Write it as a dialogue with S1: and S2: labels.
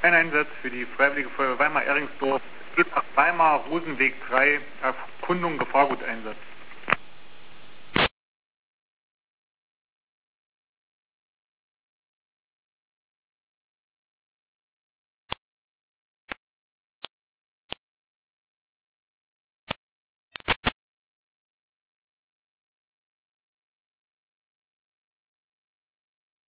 S1: Einsatz für die Freiwillige Feuerwehr Weimar-Ehringsdorf geht nach Weimar, Rosenweg 3, Erkundung Gefahrguteinsatz.